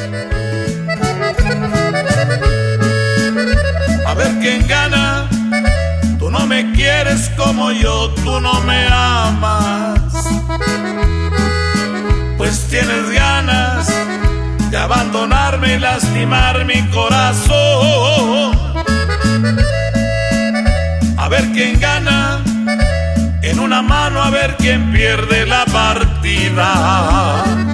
A ver quién gana. Tú no me quieres como yo, tú no me amas, pues tienes ganas de abandonarme y lastimar mi corazón. A ver quién gana, en una mano a ver quién pierde la partida.